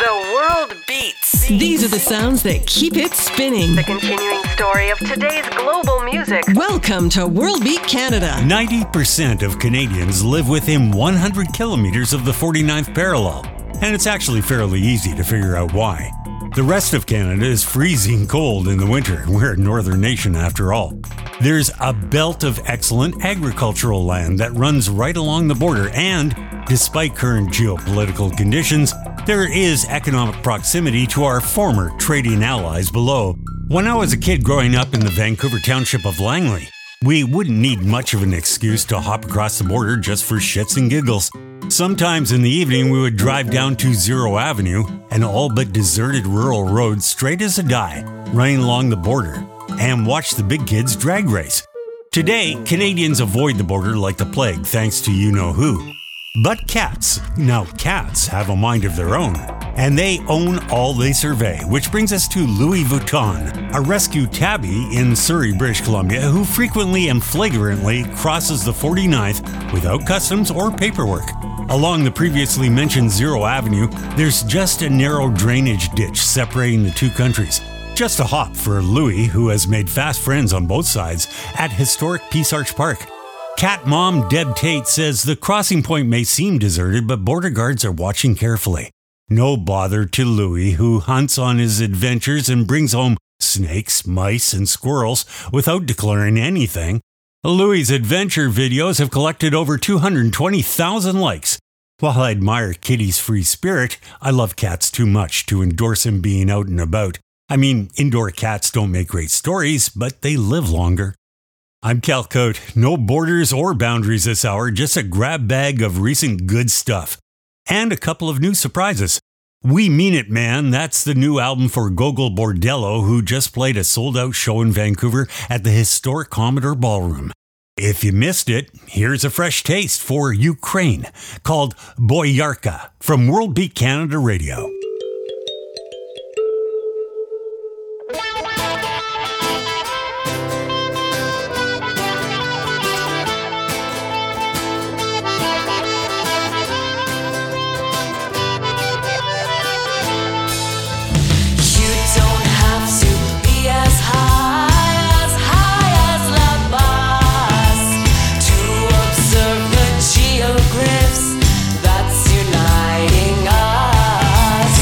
The world beats. These are the sounds that keep it spinning. The continuing story of today's global music. Welcome to World Beat Canada. 90% of Canadians live within 100 kilometers of the 49th parallel, and it's actually fairly easy to figure out why. The rest of Canada is freezing cold in the winter. We're a northern nation after all. There's a belt of excellent agricultural land that runs right along the border, and despite current geopolitical conditions, there is economic proximity to our former trading allies below. When I was a kid growing up in the Vancouver township of Langley, we wouldn't need much of an excuse to hop across the border just for shits and giggles. Sometimes in the evening, we would drive down to Zero Avenue, an all but deserted rural road straight as a die, running along the border, and watch the big kids drag race. Today, Canadians avoid the border like the plague thanks to you-know-who. But cats have a mind of their own, and they own all they survey, which brings us to Louis Vuitton, a rescue tabby in Surrey, British Columbia, who frequently and flagrantly crosses the 49th without customs or paperwork. Along the previously mentioned Zero Avenue, there's just a narrow drainage ditch separating the two countries. Just a hop for Louis, who has made fast friends on both sides at historic Peace Arch Park. Cat mom Deb Tate says the crossing point may seem deserted, but border guards are watching carefully. No bother to Louis, who hunts on his adventures and brings home snakes, mice, and squirrels without declaring anything. Louis' adventure videos have collected over 220,000 likes. While I admire Kitty's free spirit, I love cats too much to endorse him being out and about. I mean, indoor cats don't make great stories, but they live longer. I'm Cal Cote. No borders or boundaries this hour, just a grab bag of recent good stuff. And a couple of new surprises. We Mean It Man, that's the new album for Gogol Bordello, who just played a sold-out show in Vancouver at the historic Commodore Ballroom. If you missed it, here's a fresh taste for Ukraine, called Boyarka, from World Beat Canada Radio. That's uniting us.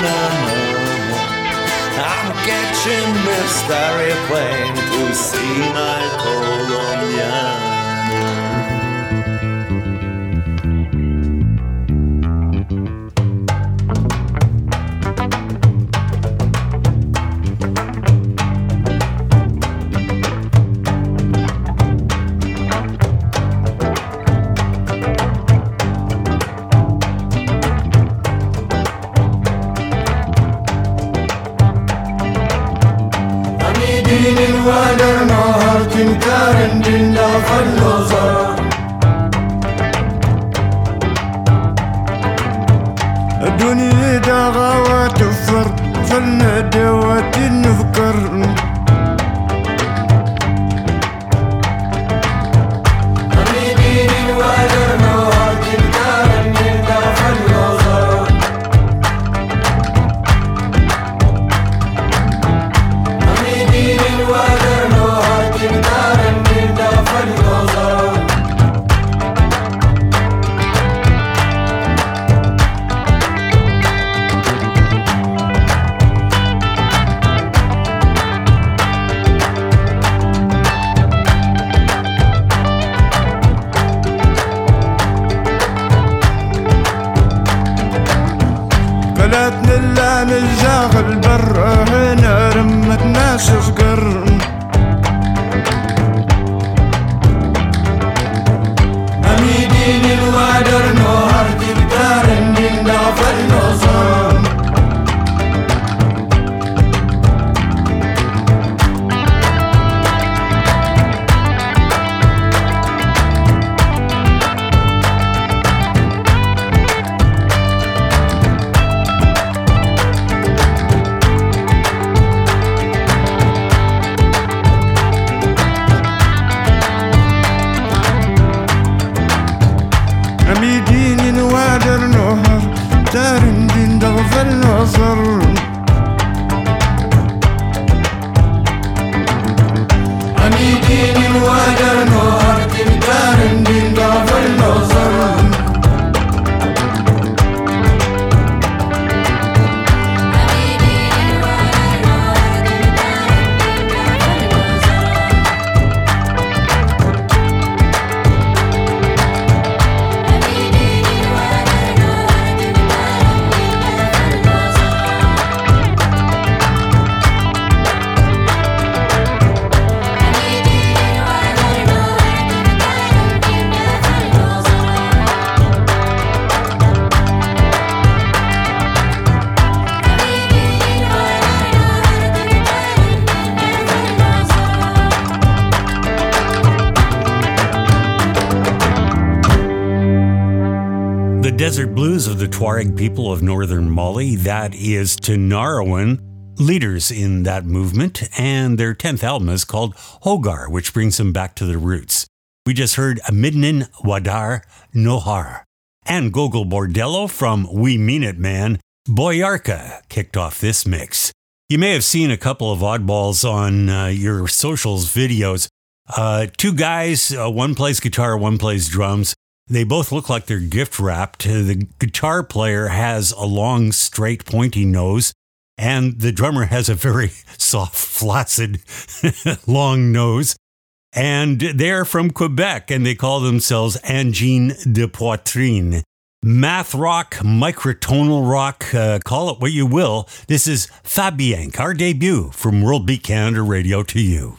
I'm catching mystery plane to see my Colombiana. الدنيا داغا وتفر فالندى وتنفكر حبيبي الوادر نور تنكار من داف النظر حبيبي الوادر نور تنكار من داف النظر بلدنا اللي نزاغ البر هنا رمت ناس صغر حميدين الوادر نهر تبتار من داف النظر حميدين وادر نهر تارن دين دغف النظر حميدين وادر نهر تارن دين دغف النظر The desert blues of the Tuareg people of northern Mali, that is Tinariwen, leaders in that movement, and their 10th album is called Hogar, which brings them back to their roots. We just heard Midnin Wadar Nohar, and Gogol Bordello from We Mean It Man, Boyarka, kicked off this mix. You may have seen a couple of oddballs on your socials videos. Two guys, one plays guitar, one plays drums. They both look like they're gift wrapped. The guitar player has a long, straight, pointy nose, and the drummer has a very soft, flaccid, long nose. And they're from Quebec, and they call themselves Angine de Poitrine. Math rock, microtonal rock, call it what you will. This is Fabienk, our debut from World Beat Canada Radio to you.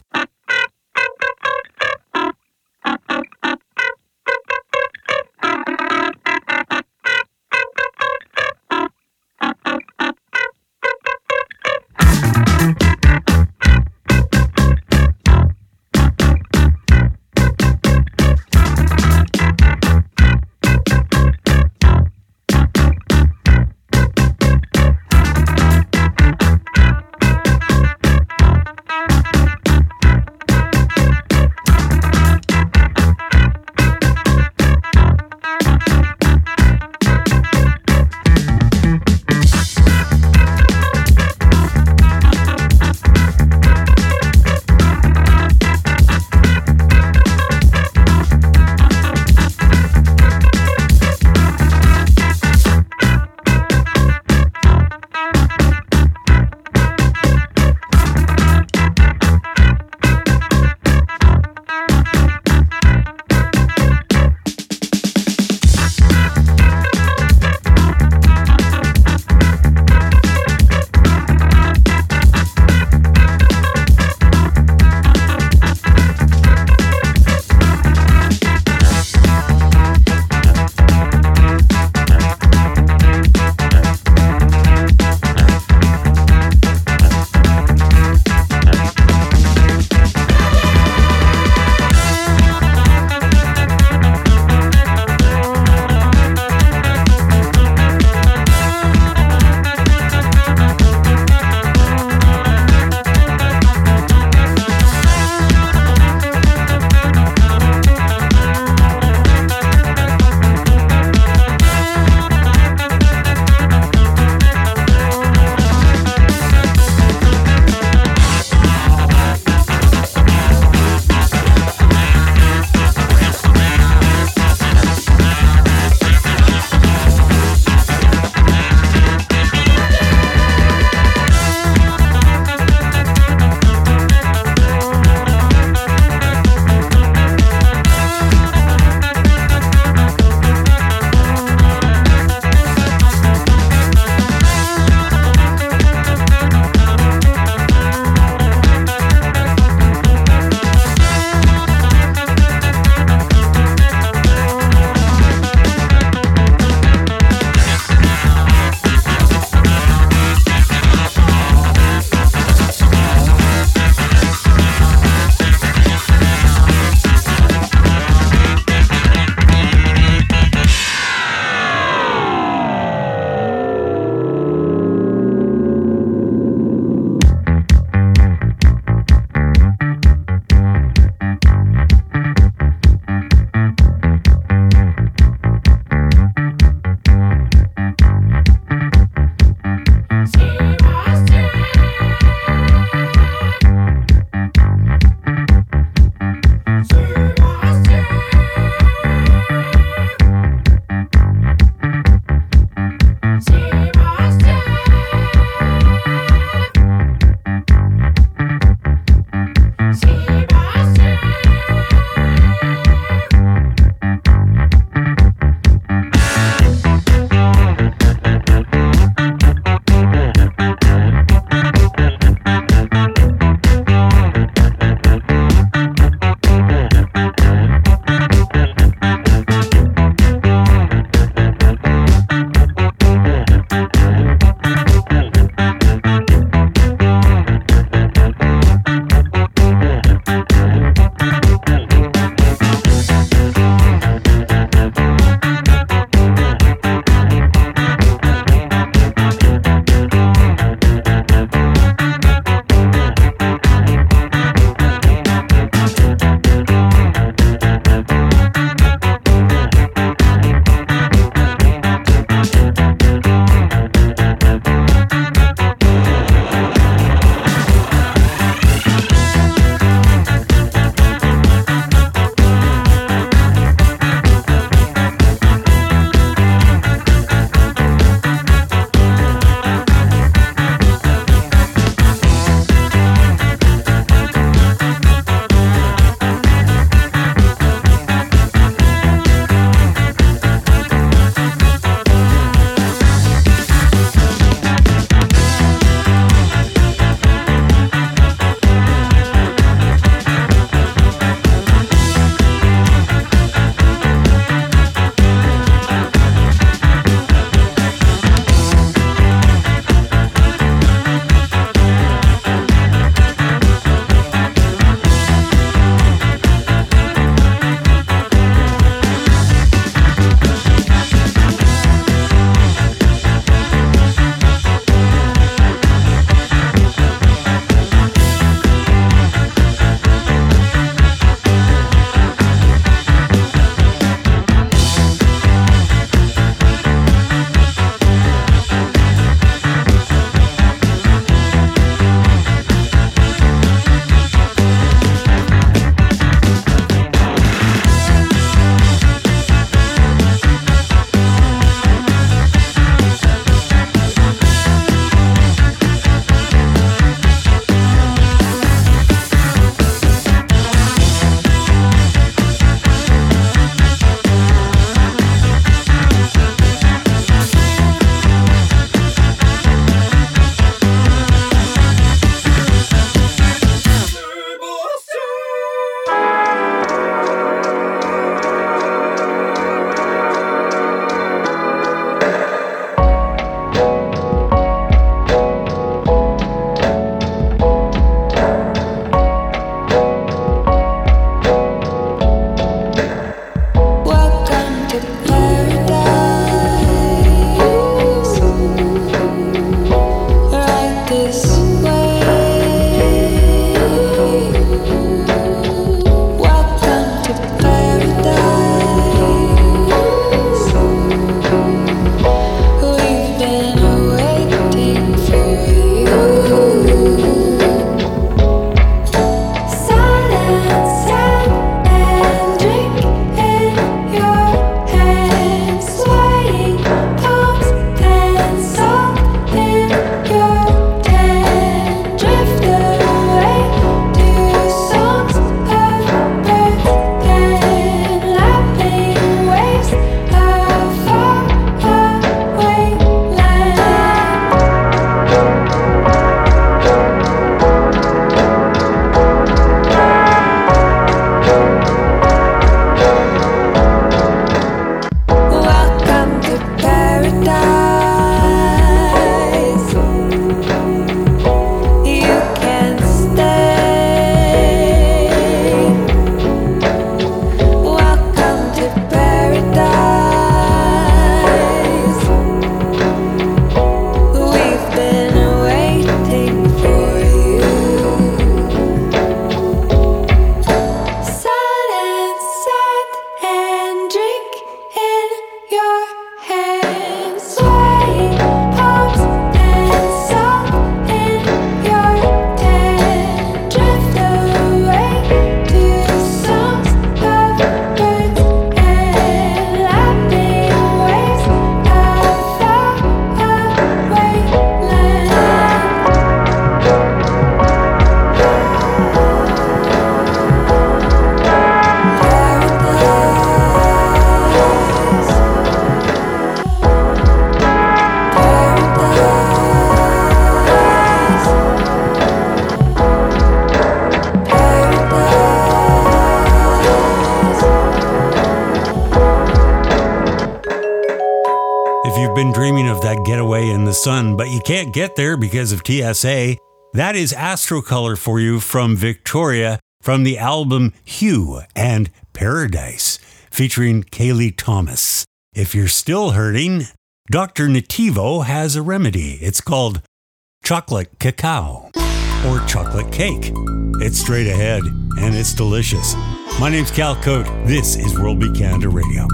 sun, but you can't get there because of TSA. That is Astrocolor for you from Victoria from the album Hue and Paradise, featuring Kaylee Thomas. If you're still hurting, Dr. Nativo has a remedy. It's called chocolate cacao or chocolate cake. It's straight ahead and it's delicious. My name's Cal Cote. This is World Beat Canada Radio.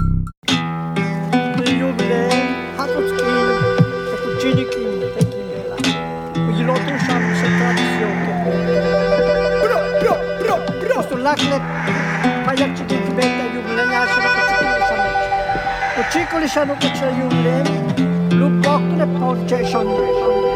Laklet, payak chikin kibenta yublem, yasha ko chikin shamet. O chiko li shano ko cha yublem, lupok le ponche shonre.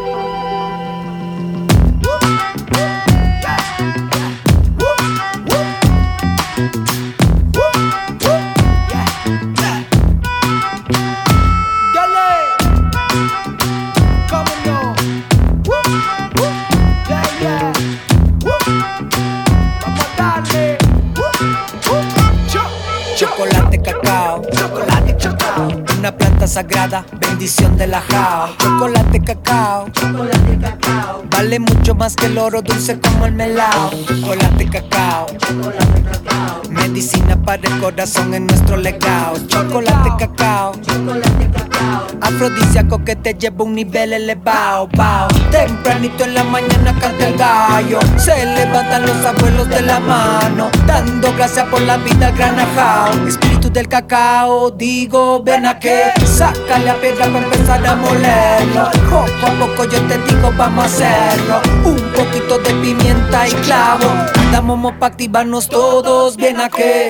Una planta sagrada, bendición de la Jao. Chocolate cacao, chocolate cacao. Vale mucho más que el oro, dulce como el melao. Chocolate cacao, chocolate cacao. Medicina para el corazón en nuestro legado. Chocolate cacao, chocolate cacao. Afrodisíaco que te lleva a un nivel elevado. Bao. Tempranito en la mañana canta el gallo. Se levantan los abuelos de la mano, dando gracias por la vida granajao. Espíritu del cacao, digo, ven aquí. Sácale a piedra para empezar a molerlo. Poco a poco yo te digo, vamos a hacerlo. Un poquito de pimienta y clavo. Damos para activarnos todos, ven aquí.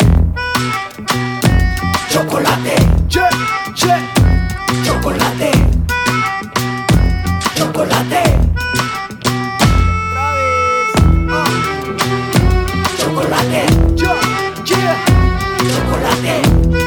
Chocolate, chocolate, chocolate. Chocolate, chocolate.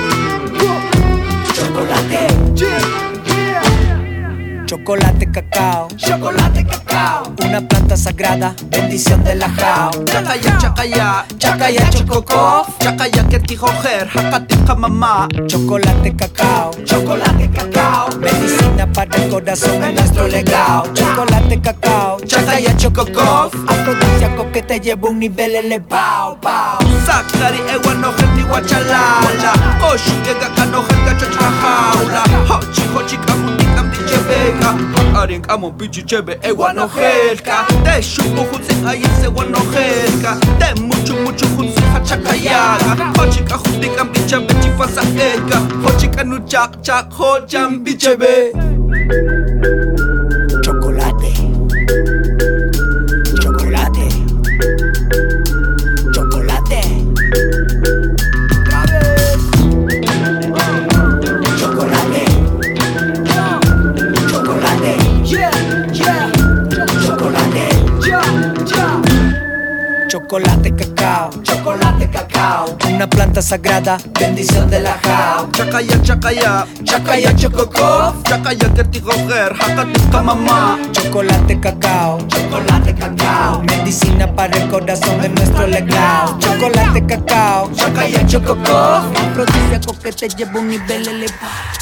Chocolate cacao, chocolate cacao. Una planta sagrada, bendición de la Jao. Chakaya, chakaya, Chacaya chococof, chakaya que tijojer, jacatica mamá. chocolate cacao, chocolate cacao. Medicina para el corazón en nuestro legado. Chocolate cacao, chacaya chococof. Afrodisíaco que te lleva a un nivel elevado. Bao. Sakari ewa no gente guachalala. Oshu que gaga no gente chachajaula. Hochi hochi kamuti kambiche vega. Arien kamo bichi chebe ewa no helka. Te shuku jutsi ayese wa no helka. Te muchu muchu jutsi hachakayaga. Hochi ka juti kambiche bichi fasa elka. Hochi kanu chak chak ho jambiche be. Chocolate, chocolate, chocolate. Chocolate, chocolate, chocolate. Chocolate cacao, chocolate cacao. Una planta sagrada, bendición de la Jao. Chakaya, chakaya, Chacaya chococof, chakaya que tijojer, jacatica mamá. chocolate cacao, chocolate cacao. Medicina para el corazón en nuestro legado. Chocolate cacao, chacaya chococof. Afrodisíaco que te lleva a un nivel elevado.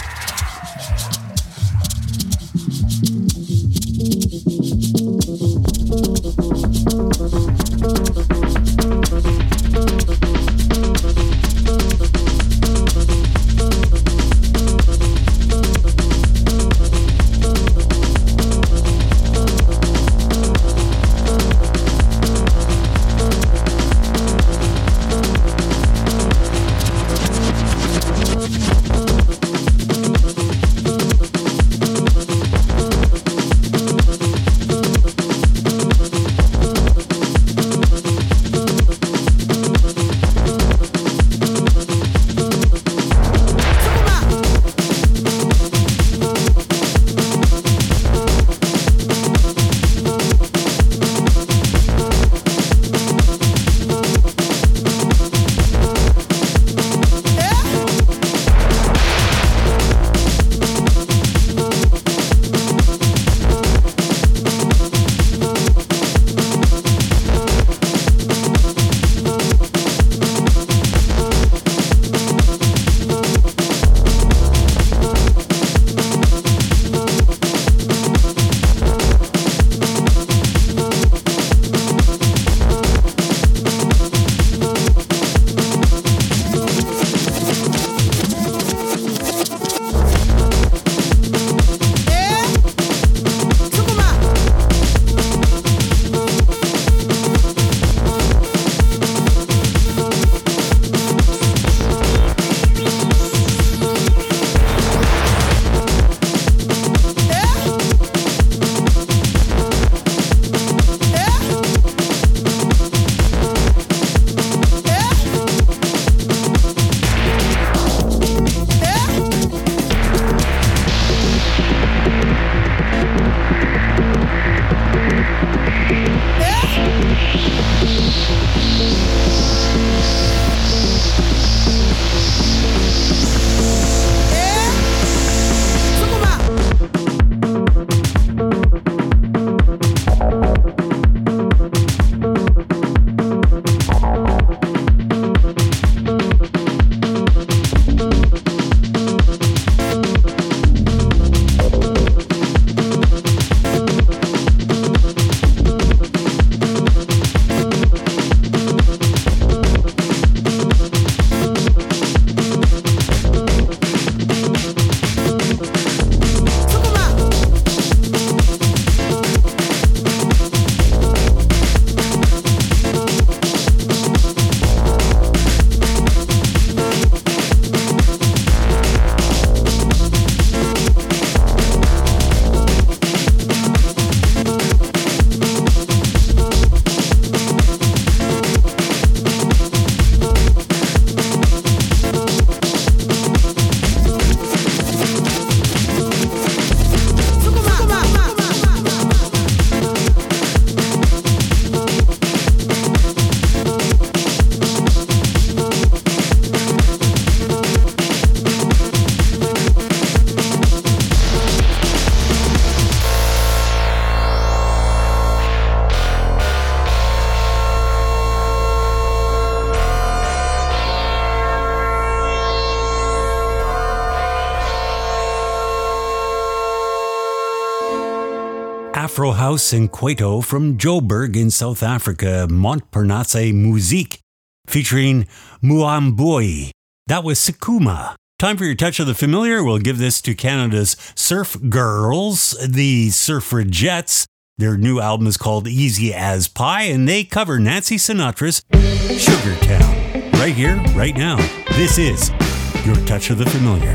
House in Kwaito from Joburg in South Africa, Montparnasse Musique, featuring Muamboi. That was Sakuma. Time for your touch of the familiar. We'll give this to Canada's Surf Girls, the Suffragettes. Their new album is called Easy as Pie, and they cover Nancy Sinatra's Sugar Town. Right here, right now. This is your touch of the familiar.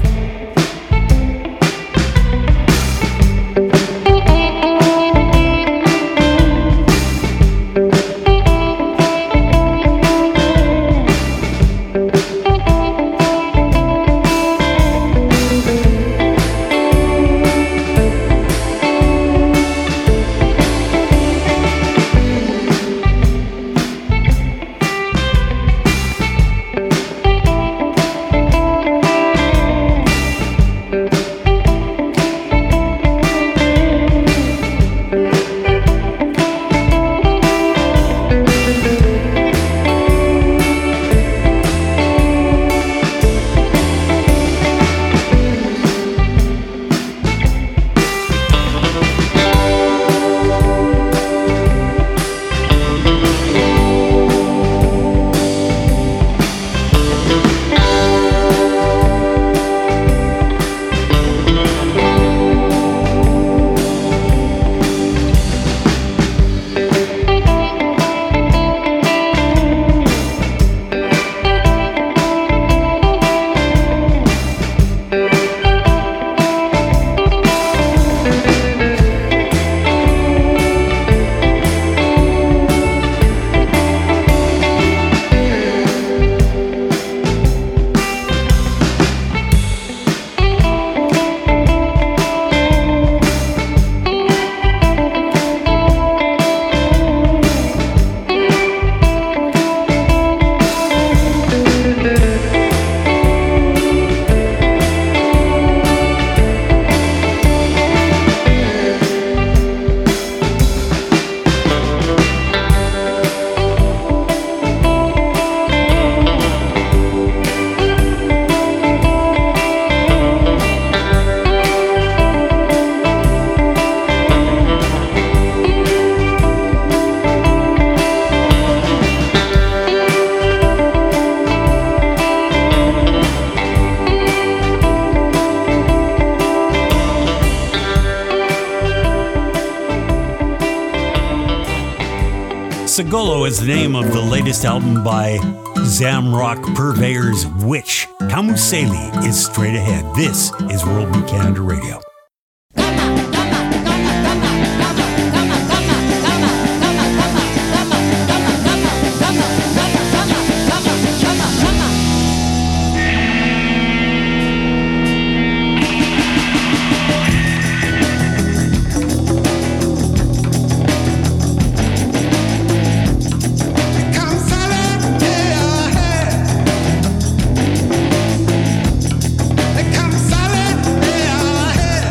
Sagolo is the name of the latest album by Zamrock Purveyor's Witch. Kamuseli is straight ahead. This is World Beat Canada Radio. Come solid, yeah.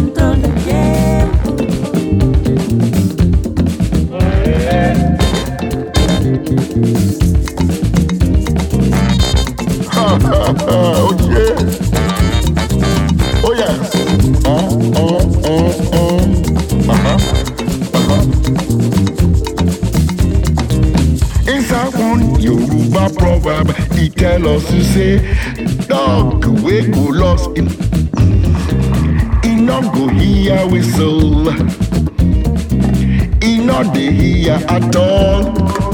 control del tiempo. Oh yeah. Oh yes. Inside one Yoruba proverb, he tell us to say, dog we go lost in, he not go hear whistle, he not dey hear at all.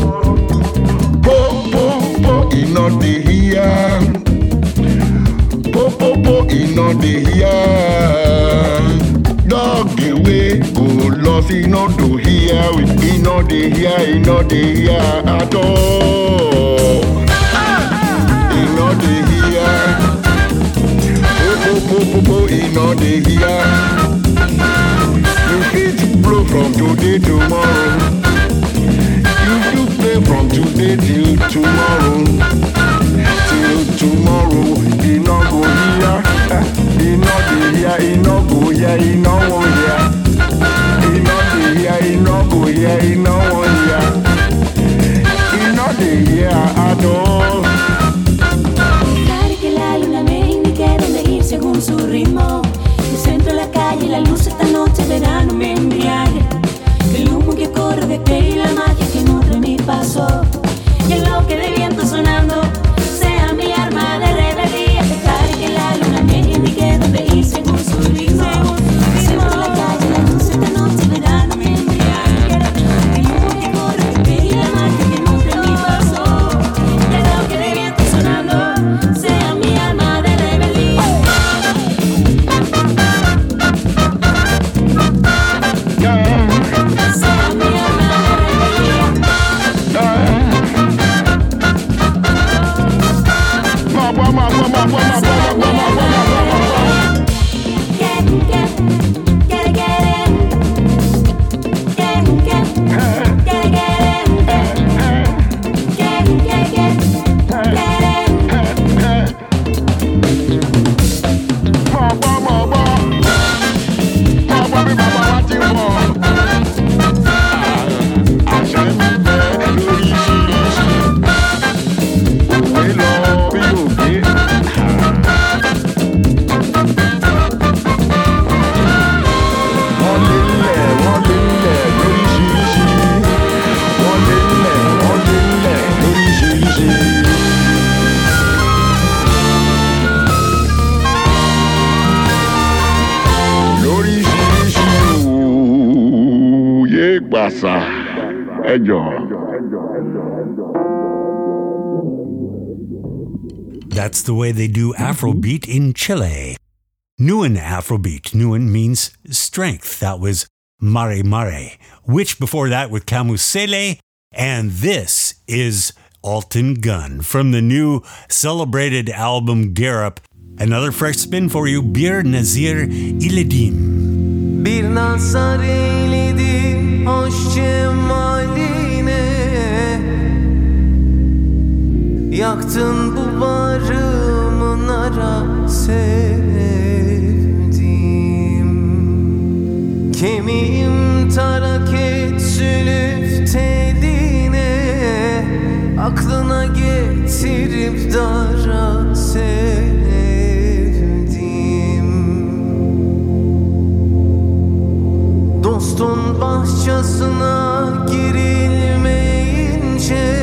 Po po po, he not dey hear. Po po po, he not dey hear. Dog away go lost, he not do hear. He not dey hear, he not dey hear at all. He not dey hear. Po po po po, he not dey hear. You fit blow from today tomorrow. You fit play from today till tomorrow. Till tomorrow, he not go hear. He not dey hear, he not go hear, he not wan hear. He not dey hear, he not go hear, he not wan hear. He not dey hear at all. Dejar que la luna me indique dónde ir según su ritmo. Yo centro la calle, la luz esta noche verano me embriague. Que el humo que corre de pe y la magia que nutre mi paso. Y el bloque de viento sonando sea mi arma de rebeldía. Dejar que la luna me indique dónde ir según su ritmo. Yo centro la calle, la luz esta noche verano me embriague. Que el humo que corre de pe y la magia que nutre mi paso. Y el bloque de viento sonando sea mi arma de rebeldía. Sea mi arma de rebeldía. That's the way they do Afrobeat in Chile. Nuan Afrobeat. Nuan means strength. That was Mare Mare, which before that with Camusele, and this is Alton Gunn from the new celebrated album Gerup. Another fresh spin for you, Bir Nazir İledim. Bir nazar eyledim hoş cemaline, yaktın bu barımın ara sevdim. Kemiğim tarak et sülüf teline, aklına getirip dara sevdim. Dostun bahçesine girilmeyince,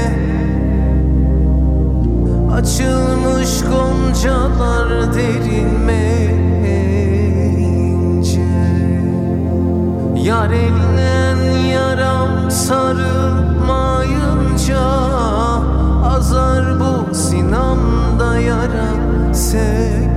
açılmış goncalar derinmeyince, yar elinden yaram sarılmayınca, azar bu sinamda yara sevdim.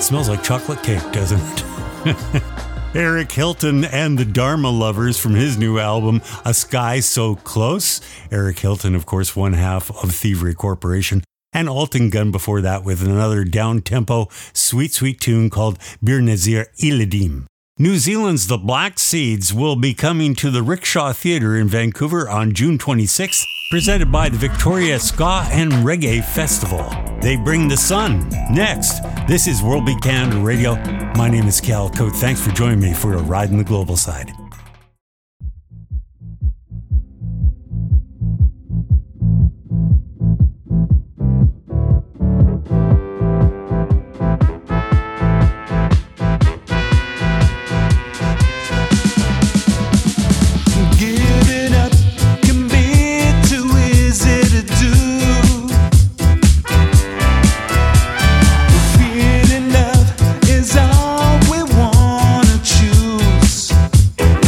Smells like chocolate cake, doesn't it? Eric Hilton and the Dharma Lovers from his new album, A Sky So Close. Eric Hilton, of course, one half of Thievery Corporation. And Alton Gun before that with another down-tempo, sweet tune called Bir Nazir Iladim. New Zealand's The Black Seeds will be coming to the Rickshaw Theatre in Vancouver on June 26th, presented by the Victoria Ska and Reggae Festival. They bring the sun. Next, this is World Beat Canada Radio. My name is Cal Coate. Thanks for joining me for a ride in the global side. Feeling love is all we wanna choose.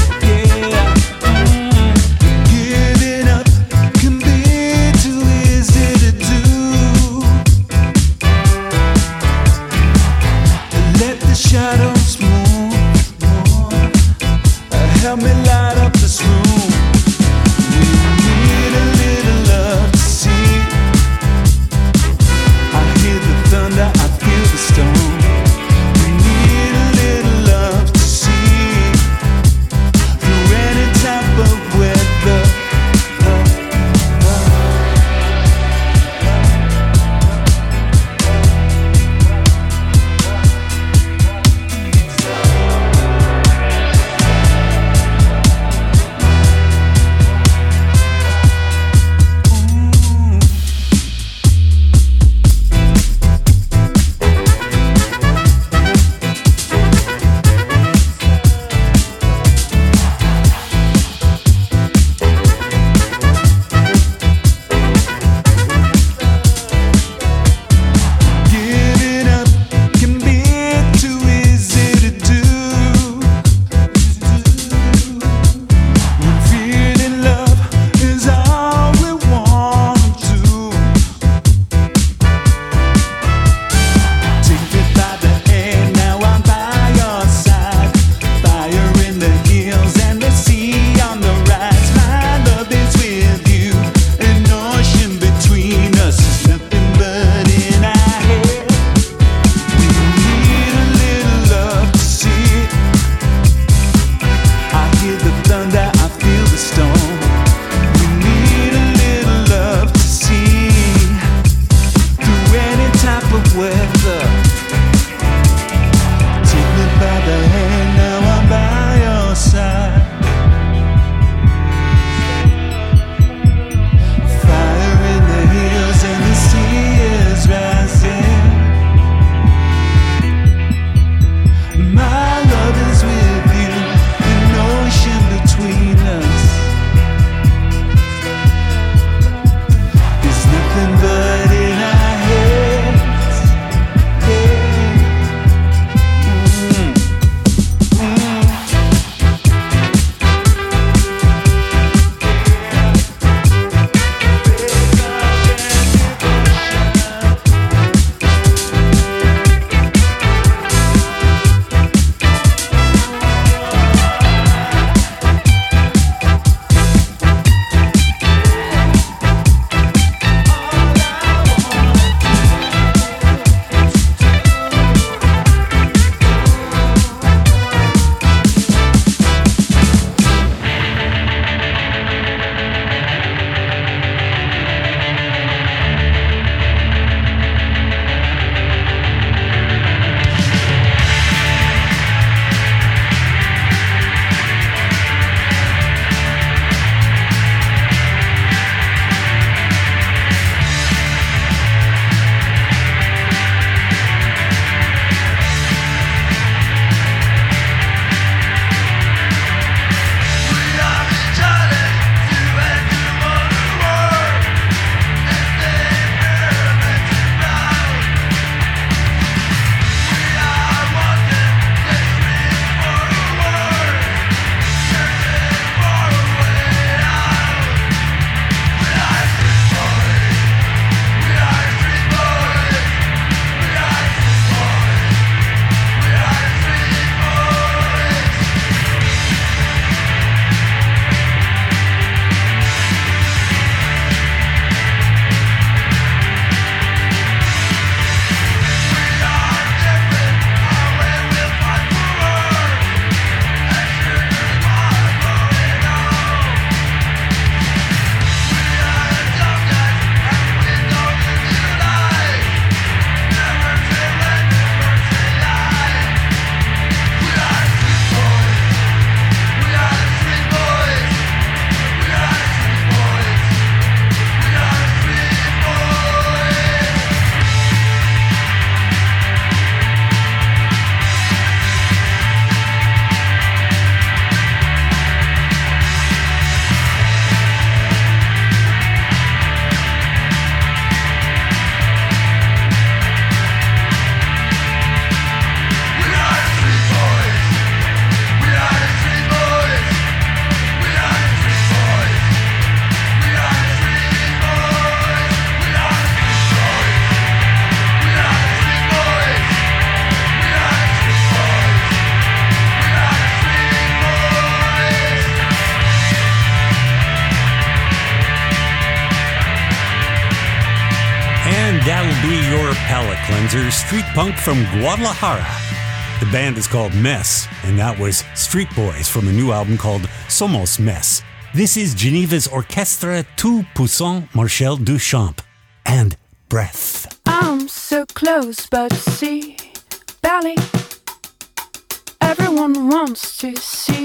will be your palate cleanser, street punk from Guadalajara. The band is called Mess, and that was Street Boys from a new album called Somos Mess. This is Geneva's Orchestre Tout Puissant Marcel Duchamp and Breath. I'm so close, but see, barely. Everyone wants to see.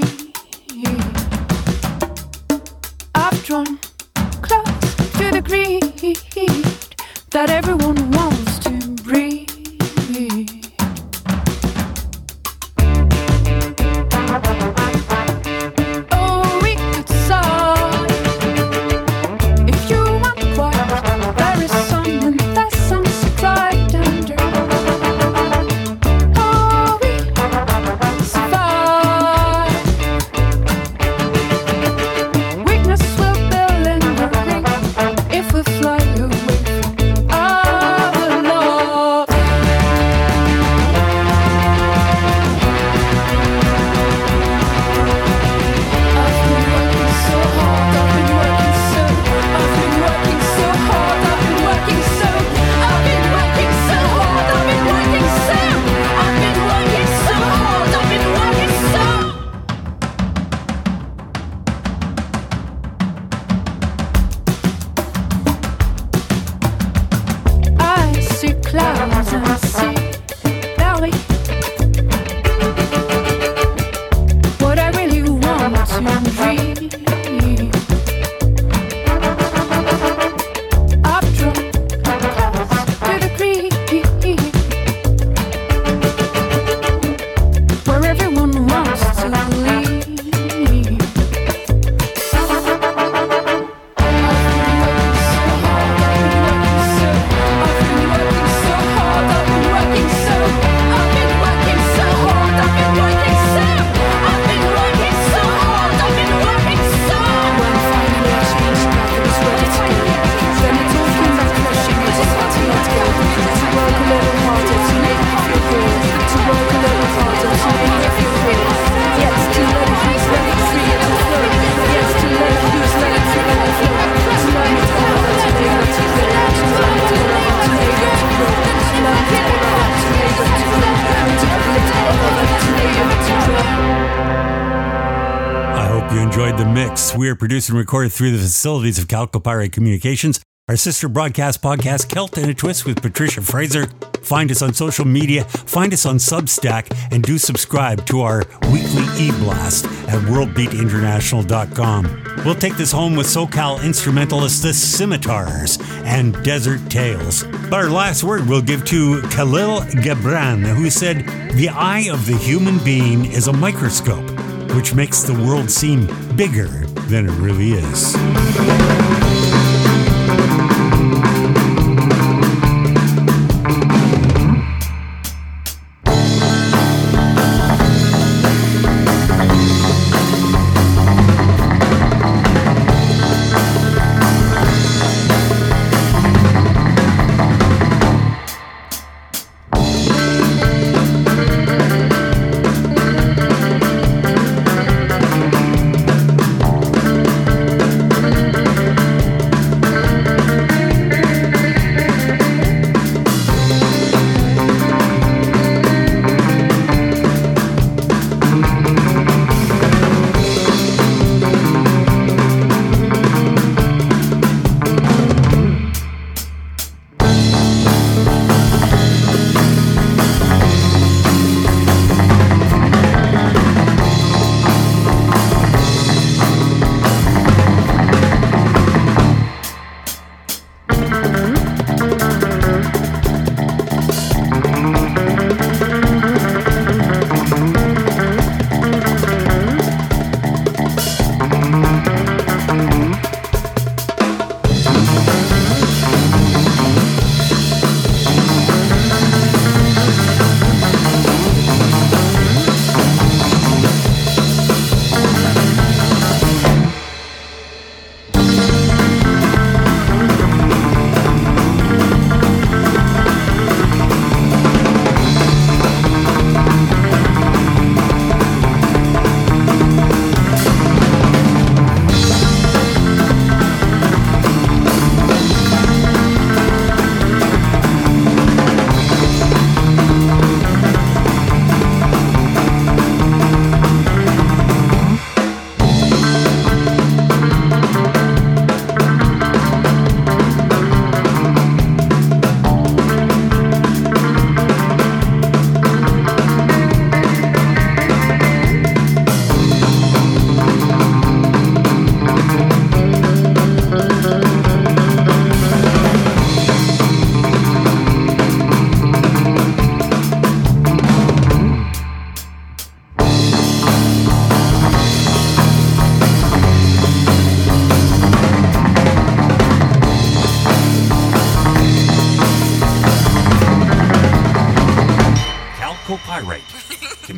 I've drawn close to the greed that everyone wants to breathe. Oh, we could sigh if you want quiet. There is someone that's some supply under. Oh, we survive. Weakness will build in the ring if we fly away from our love. I see clouds and I see valley. What I really want to dream. I've drawn close to the creek where everyone wants to leave. You enjoyed the mix. We are produced and recorded through the facilities of Calcopire Communications. Our sister broadcast podcast, Celt in a Twist with Patricia Fraser. Find us on social media, find us on Substack, and do subscribe to our weekly e-blast at worldbeatinternational.com. We'll take this home with SoCal instrumentalists The Scimitars and Desert Tales. But our last word we'll give to Khalil Gibran, who said, "The eye of the human being is a microscope, which makes the world seem bigger than it really is."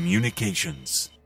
Communications.